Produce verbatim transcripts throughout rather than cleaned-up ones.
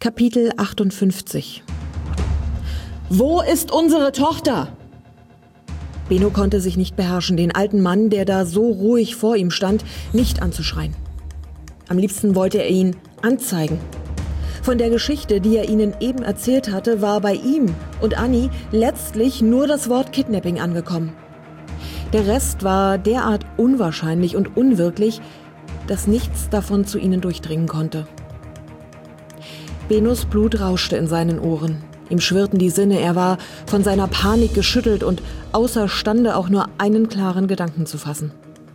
Kapitel achtundfünfzig. Wo ist unsere Tochter? Benno konnte sich nicht beherrschen, den alten Mann, der da so ruhig vor ihm stand, nicht anzuschreien. Am liebsten wollte er ihn anzeigen. Von der Geschichte, die er ihnen eben erzählt hatte, war bei ihm und Annie letztlich nur das Wort Kidnapping angekommen. Der Rest war derart unwahrscheinlich und unwirklich, dass nichts davon zu ihnen durchdringen konnte. Bennos Blut rauschte in seinen Ohren. Ihm schwirrten die Sinne, er war von seiner Panik geschüttelt und außerstande, auch nur einen klaren Gedanken zu fassen.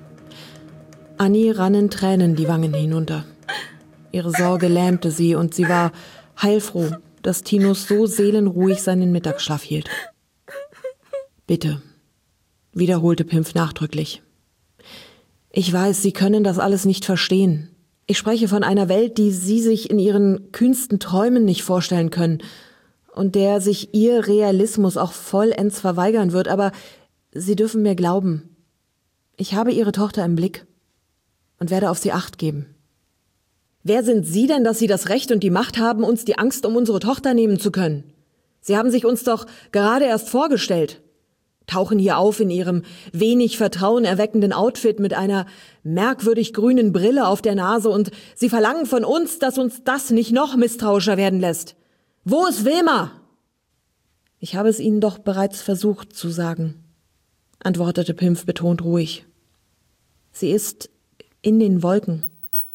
Annie rannen Tränen die Wangen hinunter. Ihre Sorge lähmte sie und sie war heilfroh, dass Tinus so seelenruhig seinen Mittagsschlaf hielt. »Bitte«, wiederholte Pimpf nachdrücklich. »Ich weiß, Sie können das alles nicht verstehen. Ich spreche von einer Welt, die Sie sich in Ihren kühnsten Träumen nicht vorstellen können und der sich Ihr Realismus auch vollends verweigern wird, aber Sie dürfen mir glauben. Ich habe Ihre Tochter im Blick und werde auf sie Acht geben.« »Wer sind Sie denn, dass Sie das Recht und die Macht haben, uns die Angst um unsere Tochter nehmen zu können? Sie haben sich uns doch gerade erst vorgestellt. Tauchen hier auf in Ihrem wenig vertrauenerweckenden Outfit mit einer merkwürdig grünen Brille auf der Nase und Sie verlangen von uns, dass uns das nicht noch misstrauischer werden lässt. Wo ist Wilma?« »Ich habe es Ihnen doch bereits versucht zu sagen«, antwortete Pimpf betont ruhig. »Sie ist in den Wolken.«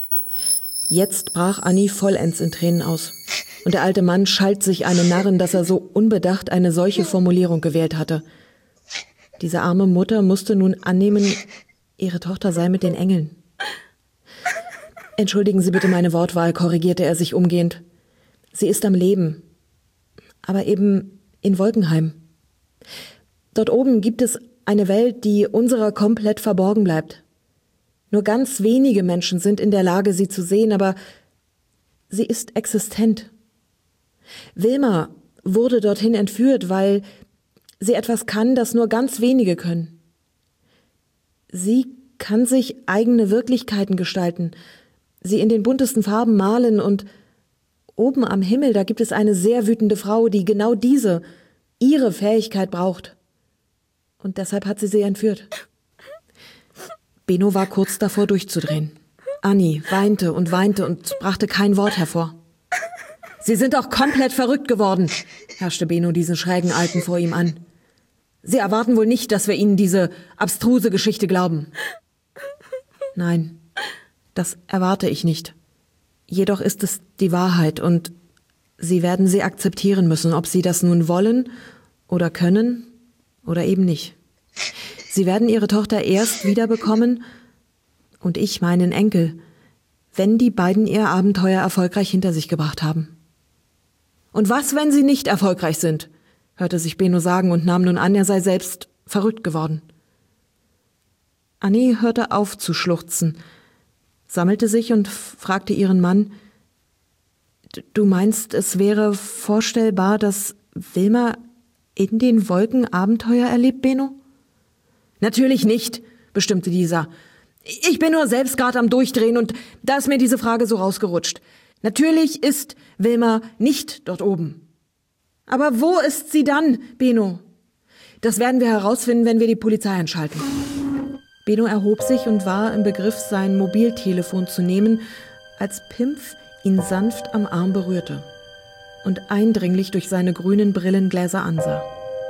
Jetzt brach Annie vollends in Tränen aus. Und der alte Mann schalt sich einen Narren, dass er so unbedacht eine solche Formulierung gewählt hatte. Diese arme Mutter musste nun annehmen, ihre Tochter sei mit den Engeln. »Entschuldigen Sie bitte meine Wortwahl«, korrigierte er sich umgehend. »Sie ist am Leben, aber eben in Wolkenheim. Dort oben gibt es eine Welt, die unserer komplett verborgen bleibt. Nur ganz wenige Menschen sind in der Lage, sie zu sehen, aber sie ist existent. Wilma wurde dorthin entführt, weil sie etwas kann, das nur ganz wenige können. Sie kann sich eigene Wirklichkeiten gestalten, sie in den buntesten Farben malen und oben am Himmel, da gibt es eine sehr wütende Frau, die genau diese, ihre Fähigkeit braucht. Und deshalb hat sie sie entführt.« Benno war kurz davor durchzudrehen. Annie weinte und weinte und brachte kein Wort hervor. »Sie sind doch komplett verrückt geworden«, herrschte Benno diesen schrägen Alten vor ihm an. »Sie erwarten wohl nicht, dass wir Ihnen diese abstruse Geschichte glauben.« »Nein, das erwarte ich nicht. Jedoch ist es die Wahrheit und Sie werden sie akzeptieren müssen, ob Sie das nun wollen oder können oder eben nicht. Sie werden Ihre Tochter erst wiederbekommen und ich meinen Enkel, wenn die beiden ihr Abenteuer erfolgreich hinter sich gebracht haben.« »Und was, wenn sie nicht erfolgreich sind?«, hörte sich Benno sagen und nahm nun an, er sei selbst verrückt geworden. Annie hörte auf zu schluchzen, sammelte sich und fragte ihren Mann, »Du meinst, es wäre vorstellbar, dass Wilma in den Wolken Abenteuer erlebt, Benno?« »Natürlich nicht«, bestimmte dieser. »Ich bin nur selbst gerade am Durchdrehen und da ist mir diese Frage so rausgerutscht. Natürlich ist Wilma nicht dort oben.« »Aber wo ist sie dann, Benno?« »Das werden wir herausfinden, wenn wir die Polizei einschalten.« Benno erhob sich und war im Begriff, sein Mobiltelefon zu nehmen, als Pimpf ihn sanft am Arm berührte und eindringlich durch seine grünen Brillengläser ansah.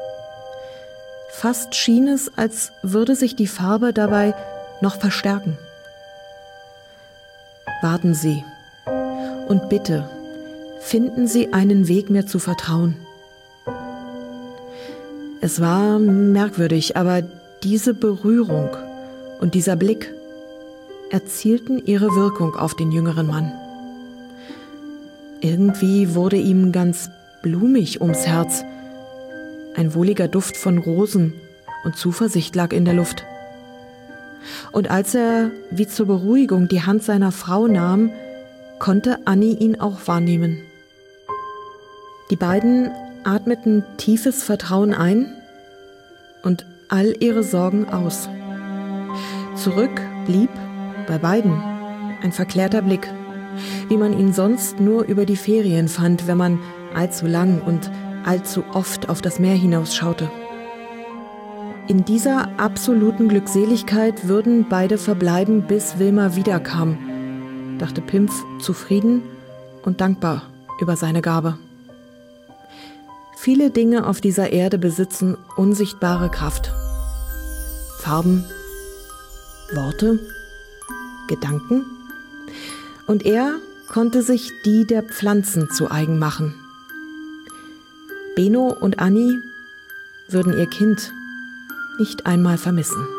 Fast schien es, als würde sich die Farbe dabei noch verstärken. »Warten Sie und bitte finden Sie einen Weg, mir zu vertrauen.« Es war merkwürdig, aber diese Berührung und dieser Blick erzielten ihre Wirkung auf den jüngeren Mann. Irgendwie wurde ihm ganz blumig ums Herz. Ein wohliger Duft von Rosen und Zuversicht lag in der Luft. Und als er wie zur Beruhigung die Hand seiner Frau nahm, konnte Annie ihn auch wahrnehmen. Die beiden atmeten tiefes Vertrauen ein und all ihre Sorgen aus. Zurück blieb bei beiden ein verklärter Blick wie man ihn sonst nur über die Ferien fand, wenn man allzu lang und allzu oft auf das Meer hinausschaute. In dieser absoluten Glückseligkeit würden beide verbleiben, bis Wilma wiederkam, dachte Pimpf zufrieden und dankbar über seine Gabe. Viele Dinge auf dieser Erde besitzen unsichtbare Kraft. Farben, Worte, Gedanken. Und er konnte sich die der Pflanzen zu eigen machen. Benno und Annie würden ihr Kind nicht einmal vermissen.